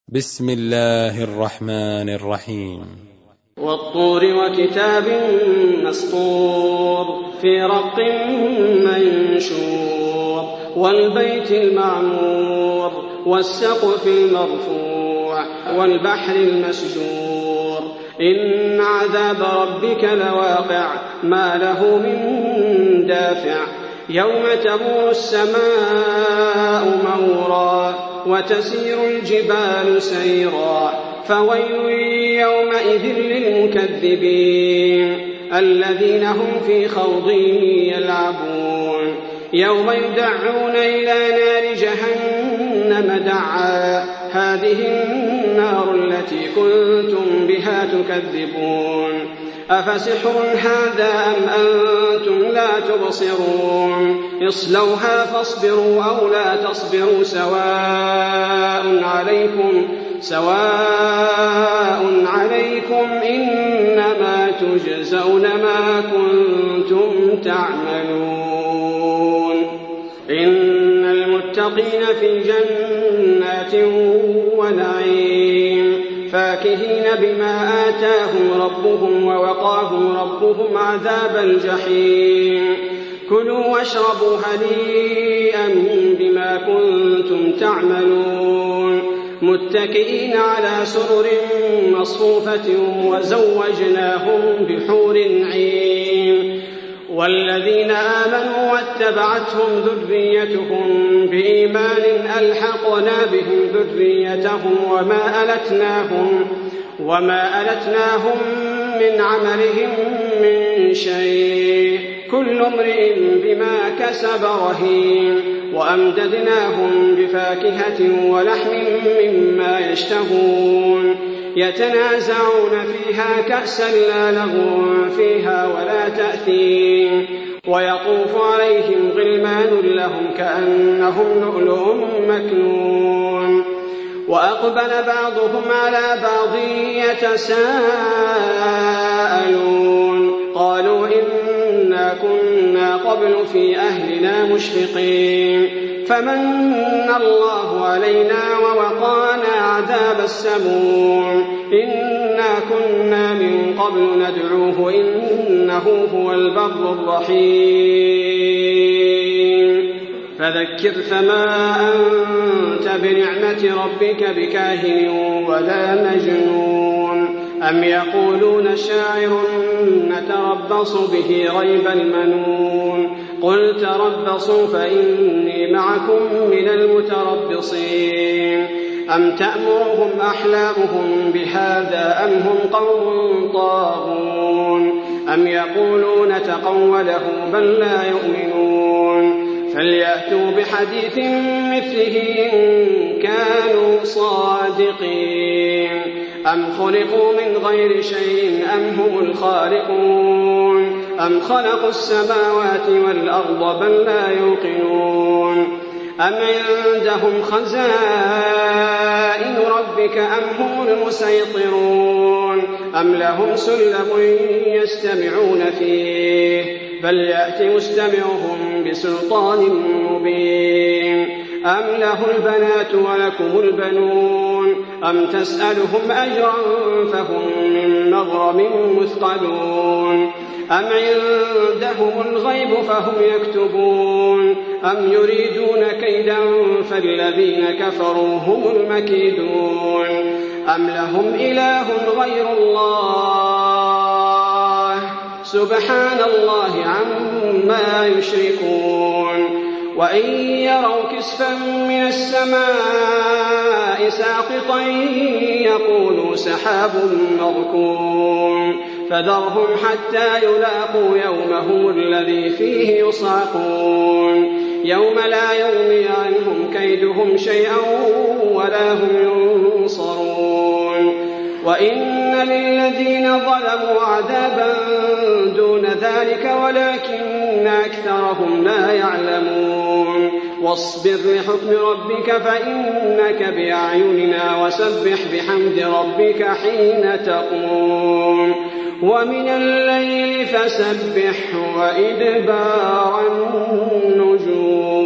بسم الله الرحمن الرحيم. والطور وكتاب مسطور في رق منشور والبيت المعمور والسقف المرفوع والبحر المسجور إن عذاب ربك لواقع ما له من دافع يوم تمور السماء مورا وتسير الجبال سيرا فويل يومئذ للمكذبين الذين هم في خوض يلعبون يوم يدعون إلى نار جهنم دعا هذه النار التي كنتم بها تكذبون أفسحر هذا أم أنتم لا تبصرون اصلوها فاصبروا أو لا تصبروا سواء عليكم إنما تجزون ما كنتم تعملون إن المتقين في جنات ونعيم فاكهين بما آتاهم ربهم ووقاهم ربهم عذاب الجحيم كلوا واشربوا هنيئا بما كنتم تعملون متكئين على سرر مصفوفة وزوجناهم بحور عين والذين آمنوا واتبعتهم ذريتهم بإيمان ألحقنا بهم ذريتهم وما ألتناهم من عملهم من شيء كل امرئ بما كسب رهين وأمددناهم بفاكهة ولحم مما يشتهون يتنازعون فيها كأسا لا لغو فيها ولا تأثيم ويطوف عليهم غلمان لهم كأنهم لؤلؤ مكنون وأقبل بعضهم على بعض يتساءلون قالوا إنا كنا قبل في أهلنا مشفقين فمن الله علينا ووقانا عذاب السموم إنا كنا من قبل ندعوه إنه هو البر الرحيم فذكر فما أنت بنعمة ربك بكاهن ولا مجنون أم يقولون شاعر نتربص به ريب المنون قل تربصوا فإني معكم من المتربصين أم تأمرهم أحلامهم بهذا أم هم قوم طاغون أم يقولون تقوله بل لا يؤمنون فليأتوا بحديث مثله إن كانوا صادقين أم خلقوا من غير شيء أم هم الخالقون أم خلقوا السماوات والأرض بل لا يوقنون أم عندهم خزائن ربك أم هم المسيطرون أم لهم سلم يستمعون فيه فليأت مستمعهم بسلطان مبين أم له البنات ولكم البنون أم تسألهم أجرا فهم من مغرم مثقلون أم عندهم الغيب فهم يكتبون أم يريدون كيدا فالذين كفروا هم المكيدون أم لهم إله غير الله سبحان الله عما يشركون وإن يروا كسفا من السماء ساقطا يقولوا سحاب مركوم فذرهم حتى يلاقوا يومهم الذي فيه يصعقون يوم لا يغني عنهم كيدهم شيئا ولا هم ينصرون وإن للذين ظلموا عذابا دون ذلك ولكن أكثرهم لا يعلمون واصبر لحكم ربك فإنك بأعيننا وسبح بحمد ربك حين تقوم ومن الليل فسبحه وإدبار النجوم